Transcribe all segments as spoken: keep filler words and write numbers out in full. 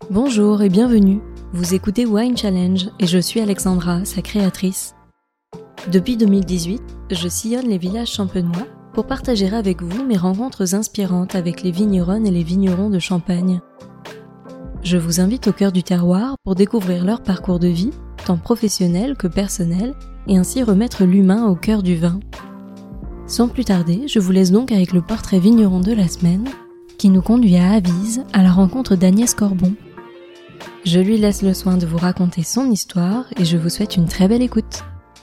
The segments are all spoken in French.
Bonjour et bienvenue. Vous écoutez Wine Challenge et je suis Alexandra, sa créatrice. Depuis deux mille dix-huit, je sillonne les villages champenois pour partager avec vous mes rencontres inspirantes avec les vigneronnes et les vignerons de Champagne. Je vous invite au cœur du terroir pour découvrir leur parcours de vie, tant professionnel que personnel, et ainsi remettre l'humain au cœur du vin. Sans plus tarder, je vous laisse donc avec le portrait vigneron de la semaine, qui nous conduit à Avise à la rencontre d'Agnès Corbon. Je lui laisse le soin de vous raconter son histoire et je vous souhaite une très belle écoute.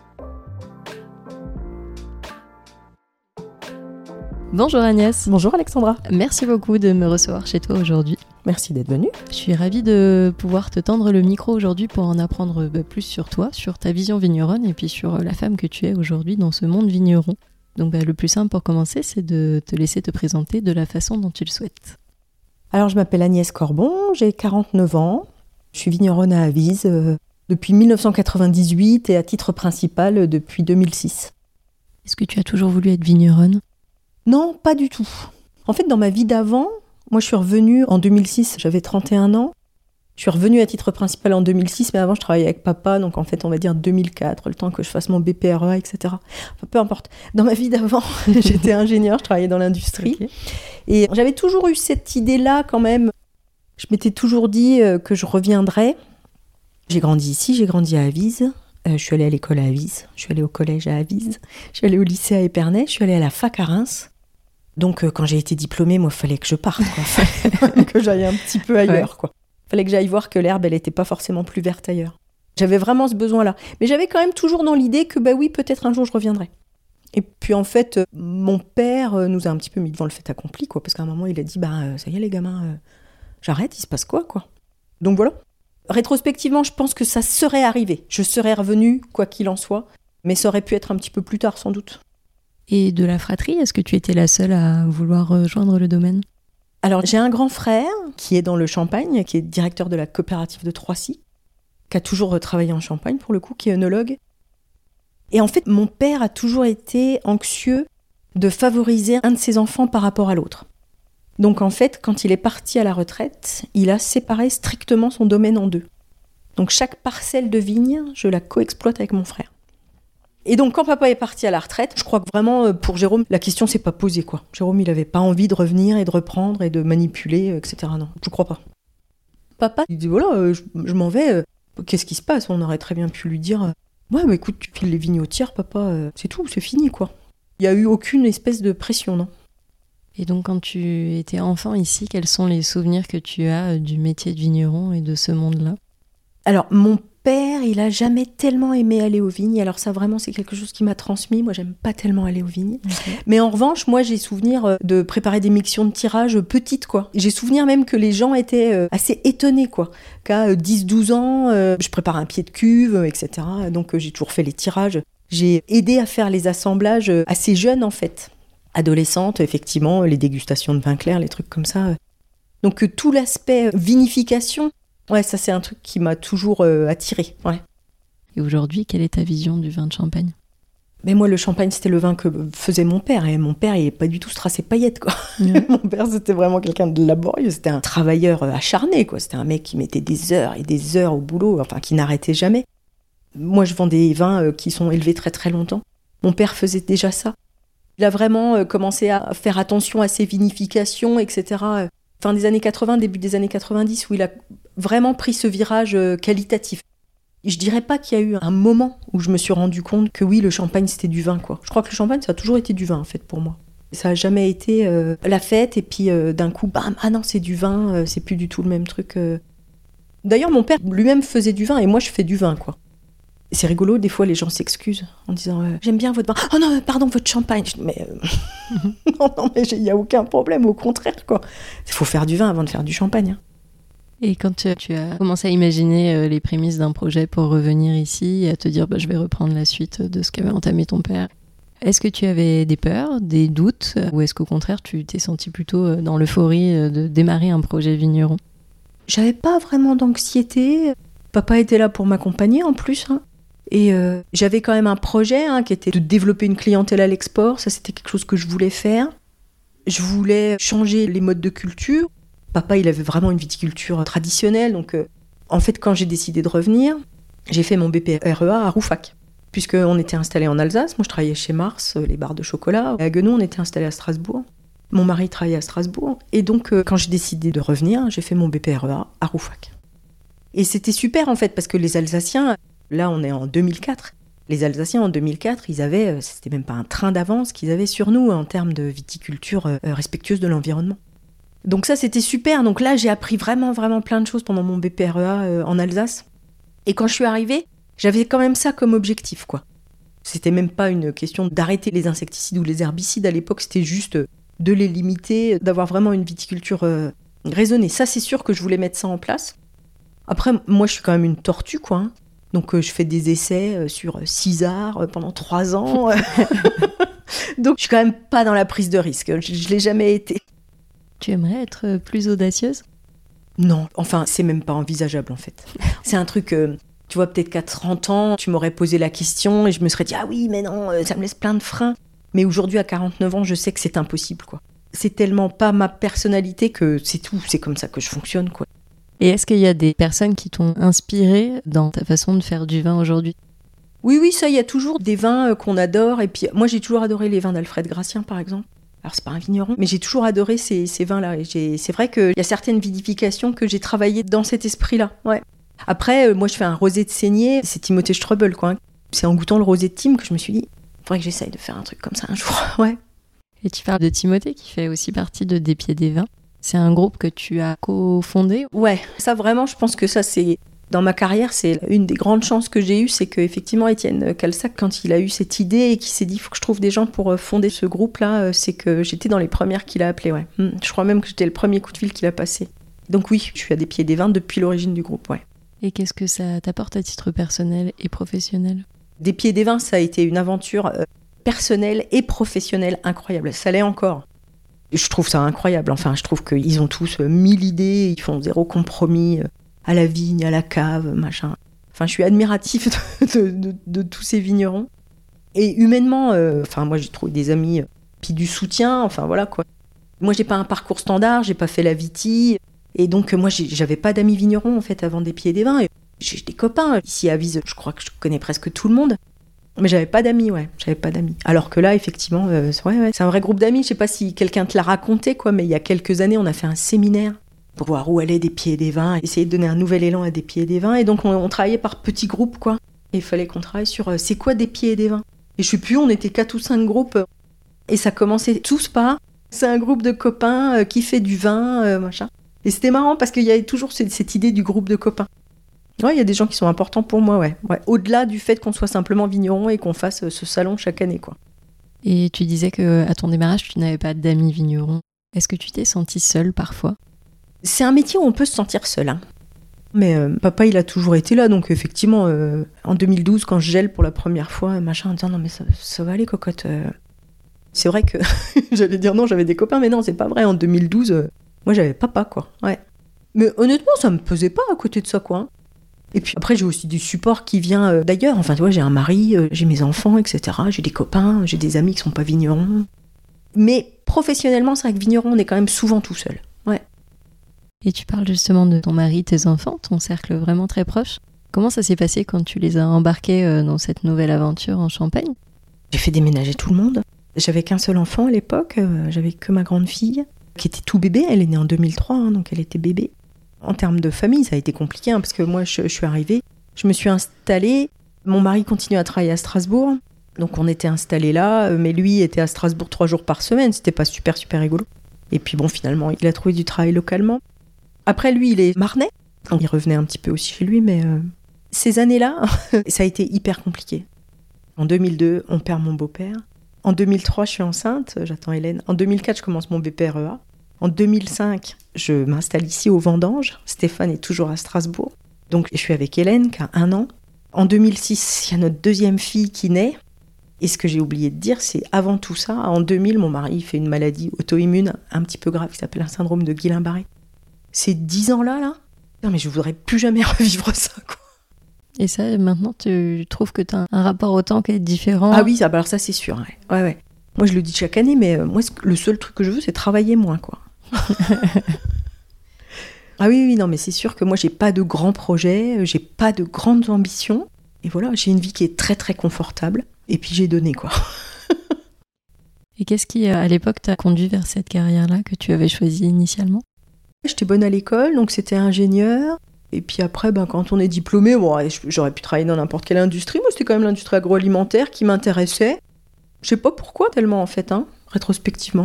Bonjour Agnès. Bonjour Alexandra. Merci beaucoup de me recevoir chez toi aujourd'hui. Merci d'être venue. Je suis ravie de pouvoir te tendre le micro aujourd'hui pour en apprendre plus sur toi, sur ta vision vigneronne et puis sur la femme que tu es aujourd'hui dans ce monde vigneron. Donc bah, le plus simple pour commencer, c'est de te laisser te présenter de la façon dont tu le souhaites. Alors je m'appelle Agnès Corbon, j'ai quarante-neuf ans. Je suis vigneronne à Avise euh, depuis dix-neuf cent quatre-vingt-dix-huit et à titre principal euh, depuis deux mille six. Est-ce que tu as toujours voulu être vigneronne ? Non, pas du tout. En fait, dans ma vie d'avant, moi je suis revenue en deux mille six, j'avais trente et un ans. Je suis revenue à titre principal en deux mille six, mais avant je travaillais avec papa, donc en fait on va dire deux mille quatre, le temps que je fasse mon B P R E A, et cetera. Enfin, peu importe. Dans ma vie d'avant, j'étais ingénieure, je travaillais dans l'industrie. Okay. Et j'avais toujours eu cette idée-là quand même. Je m'étais toujours dit que je reviendrais. J'ai grandi ici, j'ai grandi à Avise. Euh, je suis allée à l'école à Avise, je suis allée au collège à Avise, je suis allée au lycée à Épernay, je suis allée à la fac à Reims. Donc euh, quand j'ai été diplômée, moi, il fallait que je parte, quoi. Fallait que j'aille un petit peu ailleurs, ouais. quoi. Fallait que j'aille voir que l'herbe, elle n'était pas forcément plus verte ailleurs. J'avais vraiment ce besoin-là. Mais j'avais quand même toujours dans l'idée que, bah oui, peut-être un jour, je reviendrai. Et puis, en fait, euh, mon père euh, nous a un petit peu mis devant le fait accompli, quoi. Parce qu'à un moment, il a dit, bah, euh, ça y est, les gamins, euh, j'arrête, il se passe quoi, quoi. Donc voilà. Rétrospectivement, je pense que ça serait arrivé. Je serais revenue, quoi qu'il en soit. Mais ça aurait pu être un petit peu plus tard, sans doute. Et de la fratrie, est-ce que tu étais la seule à vouloir rejoindre le domaine ? Alors, j'ai un grand frère qui est dans le Champagne, qui est directeur de la coopérative de Troissy, qui a toujours travaillé en Champagne, pour le coup, qui est œnologue. Et en fait, mon père a toujours été anxieux de favoriser un de ses enfants par rapport à l'autre. Donc, en fait, quand il est parti à la retraite, il a séparé strictement son domaine en deux. Donc, chaque parcelle de vigne, je la coexploite avec mon frère. Et donc, quand papa est parti à la retraite, je crois que vraiment, pour Jérôme, la question s'est pas posée, quoi. Jérôme, il avait pas envie de revenir et de reprendre et de manipuler, et cetera. Non, je crois pas. Papa, il dit, voilà, euh, je, je m'en vais, euh, qu'est-ce qui se passe ? On aurait très bien pu lui dire, euh, ouais, bah écoute, tu files les vignes au tiers, papa, euh, c'est tout, c'est fini, quoi. Il y a eu aucune espèce de pression, non ? Et donc, quand tu étais enfant ici, quels sont les souvenirs que tu as du métier de vigneron et de ce monde-là ? Alors, mon père, il a jamais tellement aimé aller aux vignes. Alors ça, vraiment, c'est quelque chose qui m'a transmis. Moi, j'aime pas tellement aller aux vignes. Okay. Mais en revanche, moi, j'ai souvenir de préparer des mixtions de tirage petites, quoi. J'ai souvenir même que les gens étaient assez étonnés, quoi. Qu'à dix douze ans, je prépare un pied de cuve, et cetera. Donc, j'ai toujours fait les tirages. J'ai aidé à faire les assemblages assez jeunes, en fait. Adolescente, effectivement, les dégustations de vin clair, les trucs comme ça. Donc, tout l'aspect vinification, ouais, ça c'est un truc qui m'a toujours euh, attirée. Ouais. Et aujourd'hui, quelle est ta vision du vin de Champagne ? Mais moi, le champagne, c'était le vin que faisait mon père. Et mon père, il n'est pas du tout strassé paillettes, quoi. Mmh. Mon père, c'était vraiment quelqu'un de laborieux. C'était un travailleur acharné, quoi. C'était un mec qui mettait des heures et des heures au boulot, enfin, qui n'arrêtait jamais. Moi, je vends des vins qui sont élevés très très longtemps. Mon père faisait déjà ça. Il a vraiment commencé à faire attention à ses vinifications, et cetera. Fin des années quatre-vingts, début des années quatre-vingt-dix, où il a vraiment pris ce virage qualitatif. Je dirais pas qu'il y a eu un moment où je me suis rendu compte que oui, le champagne, c'était du vin, quoi. Je crois que le champagne, ça a toujours été du vin, en fait, pour moi. Ça a jamais été euh, la fête, et puis euh, d'un coup, bam, ah non, c'est du vin, euh, c'est plus du tout le même truc. Euh... D'ailleurs, mon père lui-même faisait du vin, et moi, je fais du vin, quoi. Et c'est rigolo, des fois, les gens s'excusent en disant euh, « J'aime bien votre vin. »« Oh non, pardon, votre champagne. » Je dis « Mais euh... non, non, mais il n'y a aucun problème, au contraire, quoi. Il faut faire du vin avant de faire du champagne. Hein. » Et quand tu, tu as commencé à imaginer euh, les prémices d'un projet pour revenir ici et à te dire bah, « Je vais reprendre la suite de ce qu'avait entamé ton père », est-ce que tu avais des peurs, des doutes, ou est-ce qu'au contraire, tu t'es senti plutôt dans l'euphorie de démarrer un projet vigneron ? J'avais pas vraiment d'anxiété. Papa était là pour m'accompagner en plus, hein. Et euh, j'avais quand même un projet hein, qui était de développer une clientèle à l'export. Ça, c'était quelque chose que je voulais faire. Je voulais changer les modes de culture. Papa, il avait vraiment une viticulture traditionnelle. Donc, euh, en fait, quand j'ai décidé de revenir, j'ai fait mon B P R E A à Rouffach. Puisqu'on était installés en Alsace. Moi, je travaillais chez Mars, les barres de chocolat. À Guenon, on était installés à Strasbourg. Mon mari travaillait à Strasbourg. Et donc, euh, quand j'ai décidé de revenir, j'ai fait mon B P R E A à Rouffach. Et c'était super, en fait, parce que les Alsaciens, là, on est en deux mille quatre. Les Alsaciens, en deux mille quatre, ils avaient, c'était même pas un train d'avance qu'ils avaient sur nous en termes de viticulture euh, respectueuse de l'environnement. Donc ça, c'était super. Donc là, j'ai appris vraiment, vraiment plein de choses pendant mon B P R E A euh, en Alsace. Et quand je suis arrivée, j'avais quand même ça comme objectif, quoi. C'était même pas une question d'arrêter les insecticides ou les herbicides. À l'époque, c'était juste de les limiter, d'avoir vraiment une viticulture euh, raisonnée. Ça, c'est sûr que je voulais mettre ça en place. Après, moi, je suis quand même une tortue, quoi. Hein. Donc, euh, je fais des essais euh, sur Cisar euh, pendant trois ans. Donc, je suis quand même pas dans la prise de risque. Je, je l'ai jamais été. Tu aimerais être plus audacieuse ? Non, enfin, c'est même pas envisageable, en fait. C'est un truc, euh, tu vois, peut-être qu'à trente ans, tu m'aurais posé la question et je me serais dit « Ah oui, mais non, ça me laisse plein de freins. » Mais aujourd'hui, à quarante-neuf ans, je sais que c'est impossible, quoi. C'est tellement pas ma personnalité que c'est tout. C'est comme ça que je fonctionne, quoi. Et est-ce qu'il y a des personnes qui t'ont inspiré dans ta façon de faire du vin aujourd'hui ? Oui, oui, ça, il y a toujours des vins qu'on adore. Et puis, moi, j'ai toujours adoré les vins d'Alfred Gracien, par exemple. Alors, c'est pas un vigneron, mais j'ai toujours adoré ces, ces vins-là. Et j'ai, c'est vrai qu'il y a certaines vinifications que j'ai travaillées dans cet esprit-là. Ouais. Après, euh, moi, je fais un rosé de saignée. C'est Timothée Strobel, quoi. C'est en goûtant le rosé de Tim que je me suis dit, il faudrait que j'essaye de faire un truc comme ça un jour. Ouais. Et tu parles de Timothée, qui fait aussi partie de Des Pieds des Vins. C'est un groupe que tu as cofondé ? Ouais, ça vraiment, je pense que ça, c'est... Dans ma carrière, c'est une des grandes chances que j'ai eues, c'est qu'effectivement, Étienne Calsac, quand il a eu cette idée et qu'il s'est dit « il faut que je trouve des gens pour fonder ce groupe-là », c'est que j'étais dans les premières qu'il a appelées, ouais. Je crois même que j'étais le premier coup de fil qu'il a passé. Donc oui, je suis à Des Pieds des Vins depuis l'origine du groupe, ouais. Et qu'est-ce que ça t'apporte à titre personnel et professionnel ? Des Pieds des Vins, ça a été une aventure euh, personnelle et professionnelle incroyable. Ça l'est encore. Je trouve ça incroyable. Enfin, je trouve qu'ils ont tous mille idées, ils font zéro compromis à la vigne, à la cave, machin. Enfin, je suis admiratif de, de, de, de tous ces vignerons. Et humainement, euh, enfin, moi, j'ai trouvé des amis, euh, puis du soutien, enfin, voilà, quoi. Moi, j'ai pas un parcours standard, j'ai pas fait la vitie. Et donc, moi, j'ai, j'avais pas d'amis vignerons, en fait, avant Des Pieds des Vins. Et j'ai des copains. Ici, à Vise, je crois que je connais presque tout le monde. Mais j'avais pas d'amis, ouais, j'avais pas d'amis. Alors que là, effectivement, euh, ouais, ouais, c'est un vrai groupe d'amis. Je sais pas si quelqu'un te l'a raconté, quoi, mais il y a quelques années, on a fait un séminaire pour voir où allaient Des Pieds des Vins, essayer de donner un nouvel élan à Des Pieds des Vins. Et donc, on, on travaillait par petits groupes, quoi. Et il fallait qu'on travaille sur euh, c'est quoi Des Pieds des Vins. Et je sais plus, on était quatre ou cinq groupes. Euh, et ça commençait tous par c'est un groupe de copains euh, qui fait du vin, euh, machin. Et c'était marrant parce qu'il y avait toujours cette, cette idée du groupe de copains. Ouais, il y a des gens qui sont importants pour moi, ouais. ouais. Au-delà du fait qu'on soit simplement vigneron et qu'on fasse ce salon chaque année, quoi. Et tu disais qu'à ton démarrage, tu n'avais pas d'amis vignerons. Est-ce que tu t'es sentie seule parfois ? C'est un métier où on peut se sentir seul, hein. Mais euh, papa, il a toujours été là, donc effectivement, euh, en deux mille douze, quand je gèle pour la première fois, machin, en disant non mais ça, ça va aller, cocotte. Euh... C'est vrai que j'allais dire non, j'avais des copains, mais non, c'est pas vrai. En deux mille douze, euh, moi, j'avais papa, quoi. Ouais. Mais honnêtement, ça me pesait pas à côté de ça, quoi. Et puis après, j'ai aussi du support qui vient euh, d'ailleurs. Enfin, tu vois, j'ai un mari, euh, j'ai mes enfants, et cetera. J'ai des copains, j'ai des amis qui sont pas vignerons. Mais professionnellement, c'est vrai que vigneron, on est quand même souvent tout seul. Ouais. Et tu parles justement de ton mari, tes enfants, ton cercle vraiment très proche. Comment ça s'est passé quand tu les as embarqués euh, dans cette nouvelle aventure en Champagne ? J'ai fait déménager tout le monde. J'avais qu'un seul enfant à l'époque. Euh, j'avais que ma grande fille, qui était tout bébé. Elle est née en deux mille trois, hein, donc elle était bébé. En termes de famille, ça a été compliqué, hein, parce que moi, je, je suis arrivée, je me suis installée, mon mari continuait à travailler à Strasbourg, donc on était installés là, mais lui était à Strasbourg trois jours par semaine, c'était pas super, super rigolo. Et puis bon, finalement, il a trouvé du travail localement. Après, lui, il est marnais, donc il revenait un petit peu aussi chez lui, mais euh, ces années-là, ça a été hyper compliqué. En deux mille deux, on perd mon beau-père. En deux mille trois, je suis enceinte, j'attends Hélène. En deux mille quatre, je commence mon B P R E A. En deux mille cinq, je m'installe ici aux Vendanges. Stéphane est toujours à Strasbourg. Donc, je suis avec Hélène, qui a un an. En deux mille six, il y a notre deuxième fille qui naît. Et ce que j'ai oublié de dire, c'est avant tout ça, en deux mille, mon mari fait une maladie auto-immune un petit peu grave qui s'appelle un syndrome de Guillain-Barré. Ces dix ans-là, là, non, mais je voudrais plus jamais revivre ça, quoi. Et ça, maintenant, tu trouves que tu as un rapport au temps qui est différent ? Ah oui, ça, alors ça, c'est sûr. Ouais, ouais. ouais. Moi, je le dis chaque année, mais euh, moi, le seul truc que je veux, c'est travailler moins, quoi. Ah oui, oui, non, mais c'est sûr que moi, j'ai pas de grands projets, j'ai pas de grandes ambitions. Et voilà, j'ai une vie qui est très, très confortable. Et puis, j'ai donné, quoi. Et qu'est-ce qui, à l'époque, t'a conduit vers cette carrière-là que tu avais choisie initialement ? J'étais bonne à l'école, donc c'était ingénieur. Et puis après, ben, quand on est diplômé, bon, j'aurais pu travailler dans n'importe quelle industrie. Moi, c'était quand même l'industrie agroalimentaire qui m'intéressait. Je sais pas pourquoi tellement, en fait, hein, rétrospectivement.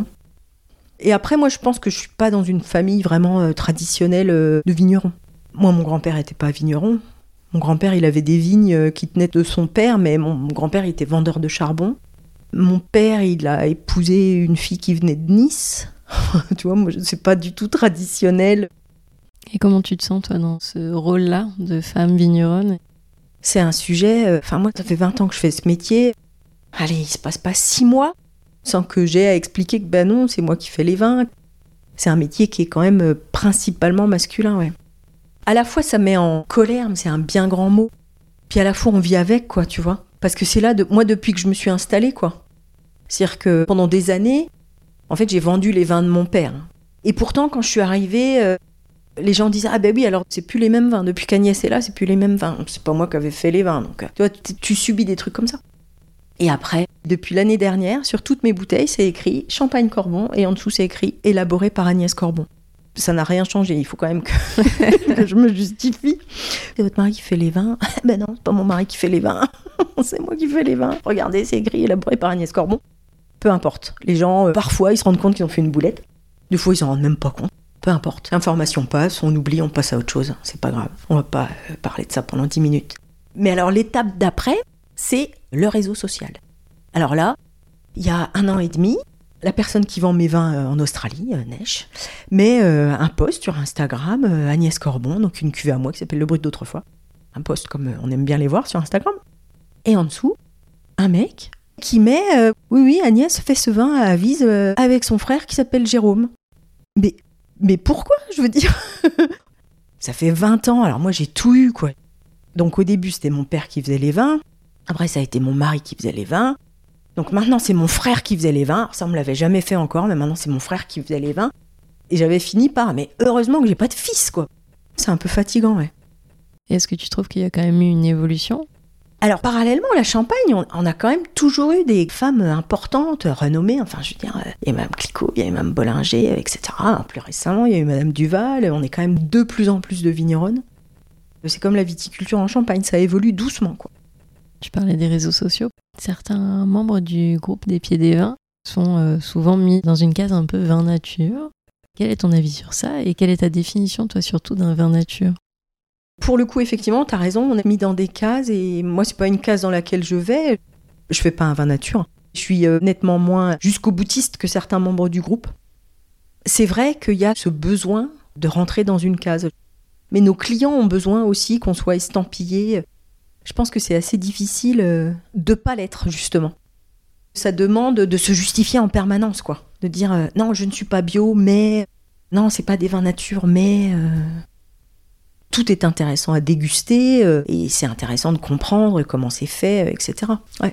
Et après, moi, je pense que je suis pas dans une famille vraiment euh, traditionnelle euh, de vignerons. Moi, mon grand-père était pas vigneron. Mon grand-père, il avait des vignes euh, qui tenaient de son père, mais mon, mon grand-père, il était vendeur de charbon. Mon père, il a épousé une fille qui venait de Nice. Tu vois, moi, c'est pas du tout traditionnel. Et comment tu te sens, toi, dans ce rôle-là de femme vigneronne ? C'est un sujet... Enfin, euh, moi, ça fait vingt ans que je fais ce métier. Allez, il se passe pas six mois sans que j'ai à expliquer que ben non, c'est moi qui fais les vins. C'est un métier qui est quand même euh, principalement masculin, ouais. À la fois, ça met en colère, mais c'est un bien grand mot. Puis à la fois, on vit avec, quoi, tu vois. Parce que c'est là, de... moi, depuis que je me suis installée, quoi. C'est-à-dire que pendant des années, en fait, j'ai vendu les vins de mon père. Et pourtant, quand je suis arrivée, euh, les gens disaient « Ah ben oui, alors c'est plus les mêmes vins. Depuis qu'Agnès est là, c'est plus les mêmes vins. C'est pas moi qui avais fait les vins. » Donc, tu vois, tu, tu subis des trucs comme ça. Et après, depuis l'année dernière, sur toutes mes bouteilles, c'est écrit « Champagne Corbon » et en dessous, c'est écrit « Élaboré par Agnès Corbon ». Ça n'a rien changé, il faut quand même que, que je me justifie. C'est votre mari qui fait les vins ? Ben non, c'est pas mon mari qui fait les vins. C'est moi qui fais les vins. Regardez, c'est écrit « Élaboré par Agnès Corbon ». Peu importe. Les gens, euh, parfois, ils se rendent compte qu'ils ont fait une boulette. Des fois, ils s'en rendent même pas compte. Peu importe. L'information passe, on oublie, on passe à autre chose. C'est pas grave. On va pas euh, parler de ça pendant dix minutes. Mais alors, l'étape d'après, c'est le réseau social. Alors là, il y a un an et demi, la personne qui vend mes vins euh, en Australie, euh, Neige, met euh, un post sur Instagram, euh, Agnès Corbon, donc une cuvée à moi qui s'appelle Le Brut d'autrefois. Un post comme euh, on aime bien les voir sur Instagram. Et en dessous, un mec qui met euh, « Oui, oui, Agnès fait ce vin à Avise euh, avec son frère qui s'appelle Jérôme. » Mais, mais pourquoi, je veux dire ? Ça fait vingt ans, alors moi j'ai tout eu, quoi. Donc au début, c'était mon père qui faisait les vins. Après, ça a été mon mari qui faisait les vins. Donc maintenant, c'est mon frère qui faisait les vins. Alors, ça, on me l'avait jamais fait encore, mais maintenant, c'est mon frère qui faisait les vins. Et j'avais fini par, mais heureusement que j'ai pas de fils, quoi. C'est un peu fatigant, ouais. Et est-ce que tu trouves qu'il y a quand même eu une évolution ? Alors, parallèlement, la Champagne, on, on a quand même toujours eu des femmes importantes, renommées. Enfin, je veux dire, il y a Mme Clicquot, il y a Mme Bollinger, et cetera. Plus récemment, il y a eu Mme Duval. On est quand même de plus en plus de vigneronnes. C'est comme la viticulture en Champagne, ça évolue doucement, quoi. Tu parlais des réseaux sociaux. Certains membres du groupe des Pieds des Vins sont euh, souvent mis dans une case un peu vin nature. Quel est ton avis sur ça et quelle est ta définition, toi, surtout d'un vin nature ? Pour le coup, effectivement, t'as raison, on est mis dans des cases et moi, c'est pas une case dans laquelle je vais. Je fais pas un vin nature. Je suis euh, nettement moins jusqu'au boutiste que certains membres du groupe. C'est vrai qu'il y a ce besoin de rentrer dans une case. Mais nos clients ont besoin aussi qu'on soit estampillé. Je pense que c'est assez difficile euh, de pas l'être, justement. Ça demande de se justifier en permanence, quoi. De dire euh, non, je ne suis pas bio, mais non, c'est pas des vins nature, mais euh... tout est intéressant à déguster euh, et c'est intéressant de comprendre comment c'est fait, euh, et cetera. Ouais.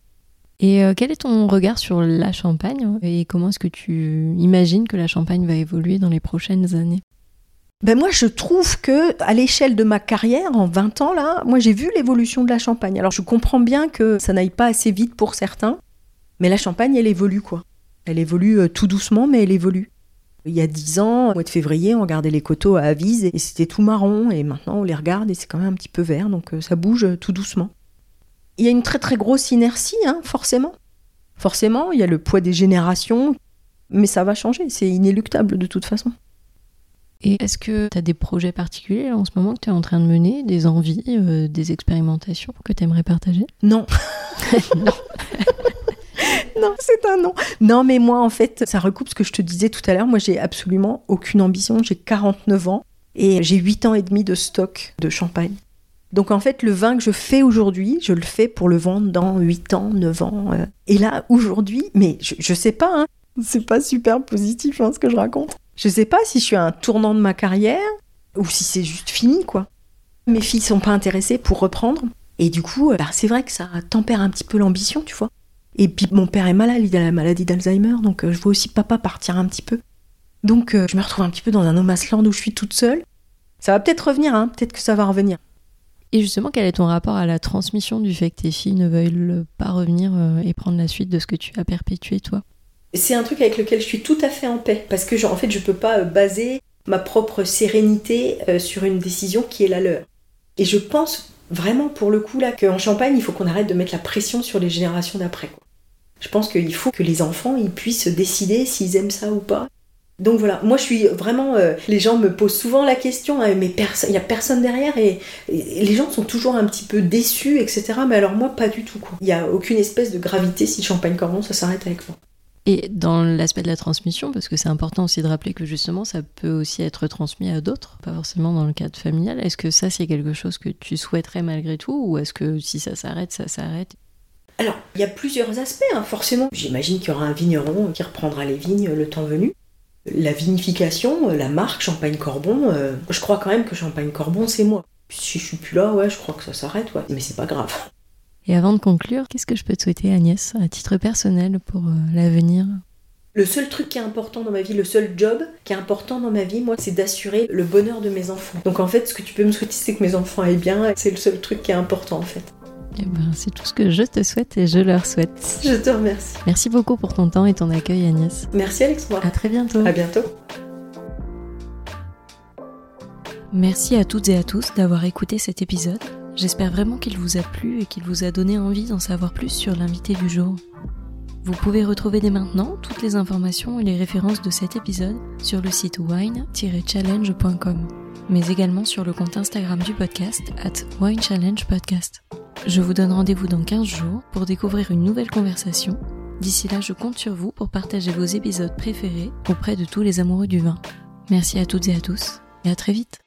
Et euh, quel est ton regard sur la Champagne et comment est-ce que tu imagines que la Champagne va évoluer dans les prochaines années ? Ben moi, je trouve que à l'échelle de ma carrière, en vingt ans, là, moi, j'ai vu l'évolution de la Champagne. Alors, je comprends bien que ça n'aille pas assez vite pour certains, mais la Champagne, elle évolue, quoi. Elle évolue euh, tout doucement, mais elle évolue. Il y a dix ans, au mois de février, on regardait les coteaux à Avise et c'était tout marron. Et maintenant, on les regarde et c'est quand même un petit peu vert, donc euh, ça bouge euh, tout doucement. Il y a une très, très grosse inertie, hein, forcément. Forcément, il y a le poids des générations, mais ça va changer. C'est inéluctable de toute façon. Et est-ce que tu as des projets particuliers là, en ce moment que tu es en train de mener, des envies, euh, des expérimentations que tu aimerais partager ? Non. Non. Non, c'est un non. Non, mais moi, en fait, ça recoupe ce que je te disais tout à l'heure. Moi, j'ai absolument aucune ambition. J'ai quarante-neuf ans et j'ai huit ans et demi de stock de champagne. Donc, en fait, le vin que je fais aujourd'hui, je le fais pour le vendre dans huit ans, neuf ans. Euh. Et là, aujourd'hui, mais je, je sais pas, hein, c'est pas super positif hein, ce que je raconte. Je sais pas si je suis à un tournant de ma carrière ou si c'est juste fini, quoi. Mes filles sont pas intéressées pour reprendre. Et du coup, bah, c'est vrai que ça tempère un petit peu l'ambition, tu vois. Et puis mon père est malade, il a la maladie d'Alzheimer, donc euh, je vois aussi papa partir un petit peu. Donc euh, je me retrouve un petit peu dans un no man's land où je suis toute seule. Ça va peut-être revenir, hein, peut-être que ça va revenir. Et justement, quel est ton rapport à la transmission du fait que tes filles ne veuillent pas revenir et prendre la suite de ce que tu as perpétué, toi ? C'est un truc avec lequel je suis tout à fait en paix, parce que genre, en fait, je peux pas baser ma propre sérénité sur une décision qui est la leur. Et je pense vraiment, pour le coup, là, qu'en Champagne, il faut qu'on arrête de mettre la pression sur les générations d'après, quoi. Je pense qu'il faut que les enfants ils puissent décider s'ils aiment ça ou pas. Donc voilà, moi je suis vraiment... Euh, les gens me posent souvent la question, hein, mais il n'y a personne derrière, et, et les gens sont toujours un petit peu déçus, et cetera. Mais alors moi, pas du tout, quoi. Il n'y a aucune espèce de gravité si Champagne-Corbon, ça s'arrête avec moi. Et dans l'aspect de la transmission, parce que c'est important aussi de rappeler que justement, ça peut aussi être transmis à d'autres, pas forcément dans le cadre familial. Est-ce que ça, c'est quelque chose que tu souhaiterais malgré tout, ou est-ce que si ça s'arrête, ça s'arrête ? Alors, il y a plusieurs aspects, hein, forcément. J'imagine qu'il y aura un vigneron qui reprendra les vignes le temps venu. La vinification, la marque Champagne-Corbon, euh, je crois quand même que Champagne-Corbon, c'est moi. Si je suis plus là, ouais, je crois que ça s'arrête, ouais. Mais c'est pas grave. Et avant de conclure, qu'est-ce que je peux te souhaiter, Agnès, à titre personnel pour euh, l'avenir ? Le seul truc qui est important dans ma vie, le seul job qui est important dans ma vie, moi, c'est d'assurer le bonheur de mes enfants. Donc en fait, ce que tu peux me souhaiter, c'est que mes enfants aillent bien. C'est le seul truc qui est important, en fait. Eh ben, c'est tout ce que je te souhaite et je leur souhaite. Je te remercie. Merci beaucoup pour ton temps et ton accueil, Agnès. Merci, Alexandra. À très bientôt. À bientôt. Merci à toutes et à tous d'avoir écouté cet épisode. J'espère vraiment qu'il vous a plu et qu'il vous a donné envie d'en savoir plus sur l'invité du jour. Vous pouvez retrouver dès maintenant toutes les informations et les références de cet épisode sur le site wine tiret challenge point com, mais également sur le compte Instagram du podcast arobase wine challenge podcast. Je vous donne rendez-vous dans quinze jours pour découvrir une nouvelle conversation. D'ici là, je compte sur vous pour partager vos épisodes préférés auprès de tous les amoureux du vin. Merci à toutes et à tous, et à très vite.